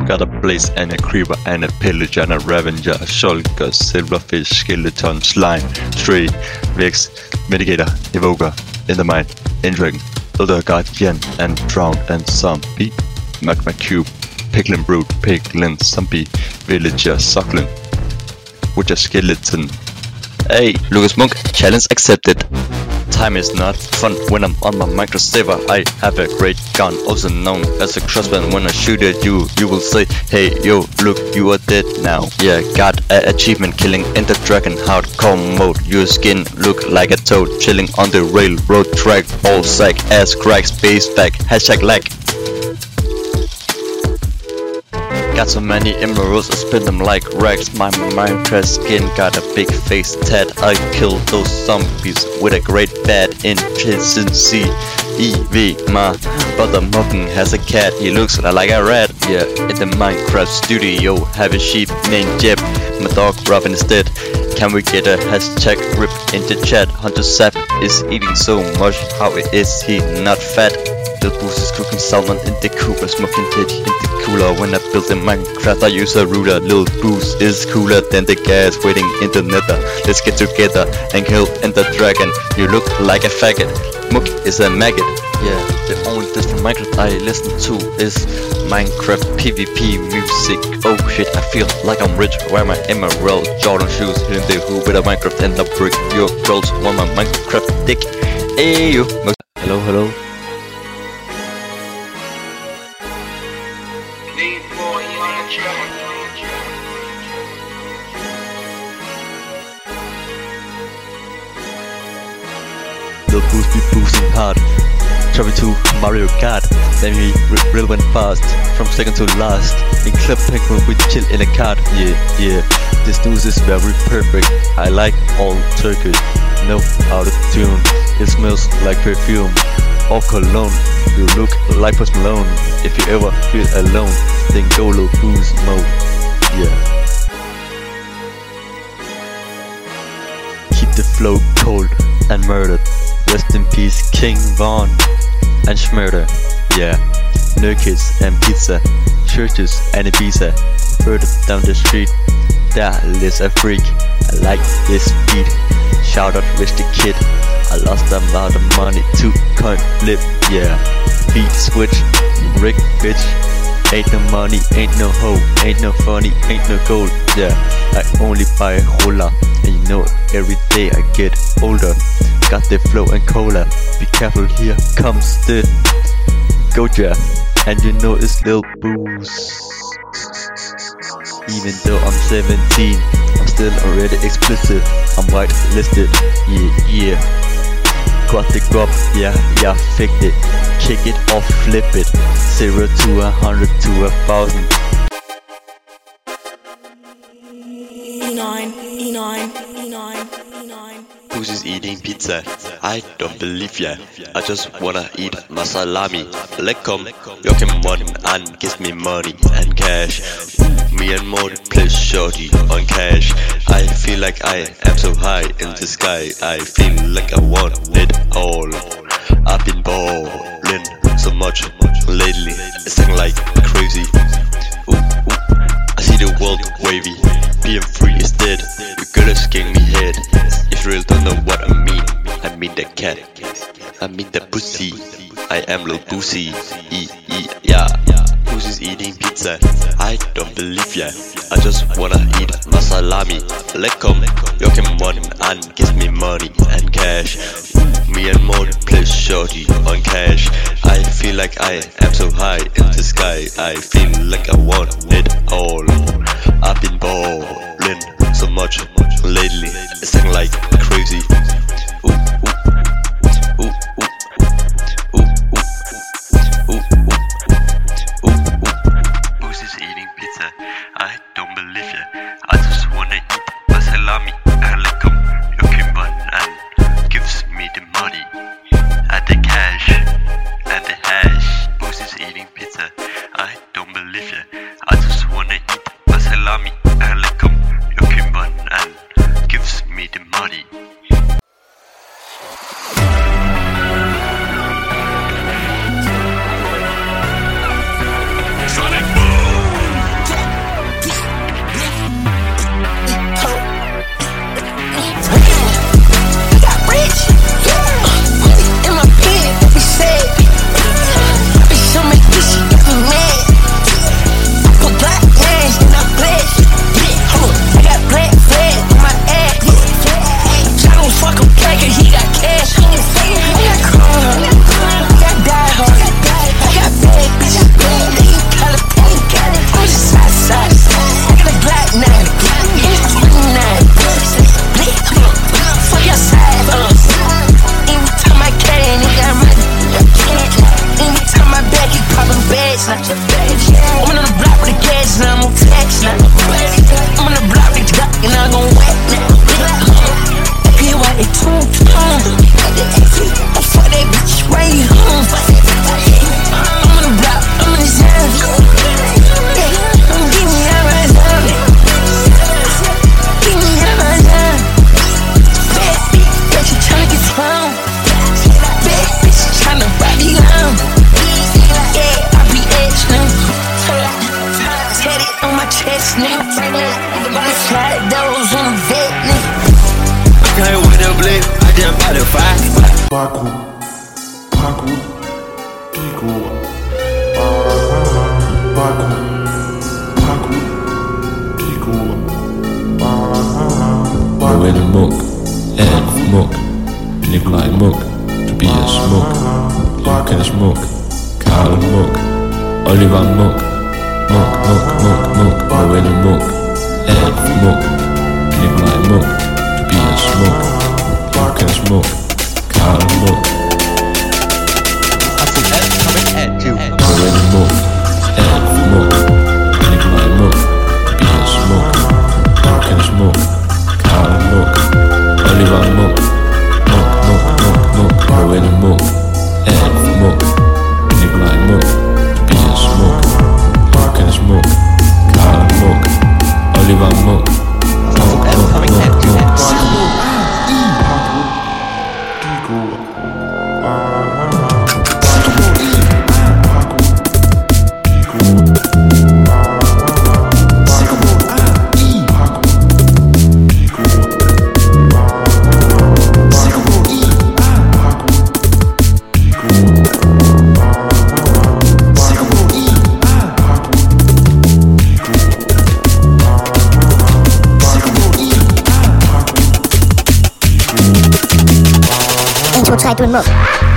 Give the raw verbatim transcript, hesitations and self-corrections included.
Got a blaze and a creeper and a pillage and a ravenger, shulker, silverfish, skeleton, slime, tree, vex, mitigator, evoker, endermine, endragon, elder guardian, and drowned and zombie, magma cube, piglin brood, piglin, zombie, villager, suckling, with a skeleton. Hey, Lucas Monk, challenge accepted. Time is not fun when I'm on my micro saver. I have a great gun, also known as a crossbow. When I shoot at you, you will say, hey yo, look, you are dead now. Yeah, got a achievement killing Ender Dragon hardcore mode. Your skin look like a toad chilling on the railroad track. All sack, ass crack, space back, hashtag lag. Got so many emeralds, I spin them like rags. My Minecraft skin got a big face tat. I killed those zombies with a great bad efficiency. E V, my brother Morgan has a cat, he looks like a rat. Yeah, in the Minecraft studio, have a sheep named Jeb. My dog Robin is dead. Can we get a hashtag rip in the chat? Hunter Sap is eating so much, how is he not fat? Lil Boost is cooking salmon in the cooler, smoking titty in the cooler. When I build in Minecraft I use a ruler. Lil Boost is cooler than the gas waiting in the nether. Let's get together and kill Ender Dragon. You look like a faggot. Mook is a maggot. Yeah, the only different Minecraft I listen to is Minecraft PvP music. Oh shit, I feel like I'm rich. Wear my emerald Jordan shoes, hitting the hoop with a Minecraft and a brick. Your girls want my Minecraft dick. Ayo. Hello, hello. Lil Boost be boosting hard, traveling to Mario Kart. Then he real went fast, from second to last. In Club Penguin we chill in a cart. Yeah, yeah, this news is very perfect. I like all turkey, no out of tune. It smells like perfume or cologne. You look like Post Malone. If you ever feel alone, then go Lil Boost mode. Yeah. Keep the flow cold and murdered. Rest in peace King Von and Schmurder. Yeah. Nurkids and pizza, churches and Ibiza. Further down the street there lives a freak. I like this beat. Shout out Rich the Kid. I lost a lot of money to coin flip. Yeah. Beat switch, Rick bitch. Ain't no money, ain't no hoe, ain't no funny, ain't no gold. Yeah, I only buy a roller, and you know every day I get older. Got the flow and cola. Be careful, here comes the Goja, and you know it's Lil Boost. Even though I'm seventeen, I'm still already explicit. I'm whitelisted. Yeah, yeah. Got the grub, yeah, yeah, fixed it. Kick it or flip it. Zero to a hundred to a thousand. E nine, E nine, E nine, E nine. Who's is eating pizza? I don't believe ya. I just wanna eat my salami. Let come, you can run and give me money and cash. Me and Modi play shorty on cash. I feel like I am so high in the sky. I feel like I want it all. I've been ballin' so much lately. It's looking like crazy. Ooh, ooh. I see the world wavy. P M three is dead. You gotta skin me head. If you really don't know what I mean, I mean the cat. I mean the pussy. I am Lil Boosie. E E yeah. Who's is eating pizza? I don't believe ya. I just wanna eat my salami. Let come, you can run and give me money and cash. Me and Modi play shorty on cash. I feel like I am so high in the sky. I feel like I want it all. I've been ballin' so much lately. It's looking like crazy. Ooh, ooh, ooh, ooh, ooh, ooh, ooh, ooh, ooh, ooh. Who's is eating pizza? I don't believe ya. I just wanna eat my salami. And let come, you can run and gives me the money and the cash and the hash. Who's is eating pizza? I don't believe ya. I just wanna eat my salami. And let come, you can run and gives me the money I'm on the block with the gas now, I'm on flex now. I'm on the block with the duck and I'm gon' wet now. P Y they too strong. I fuck that bitch right home. I'm on the block, I'm in the zone. Yeah, I'm getting me out my zone. Get me out my zone. Bad bitch, bet you tryna get thrown. Bad bitch tryna buy me down. Yeah, I be edge now. Tatted on my chest now. Slide those on the vet now. Okay, with the blip, I just bought a five. Paku, Paku, Kiko. Paku, Paku, Kiko. Rowena Mook, Ed Mook, Nikolai Mook, Tobias Mook, Lucas Mook, Karl Mook, Oliver Mook, Mook, Mook, Mook, Mook, Rowena Mook, Ed Mook, Nikolai Mook, Tobias Mook, Lucas Mook, Karl Mook. Rowena Mook, Ed Mook, Nikolai Mook, Tobias Mook, Lucas Mook, Karl Mook, Oliver Mook, Mook, Mook, Mook, Mook, Rowena Mook, Ed Mook, Nikolai Mook, Tobias Mook, Lucas Mook, Karl Mook, Oliver Mook, Mook, Mook, Mook, Mook. Intro Zeit und Muck.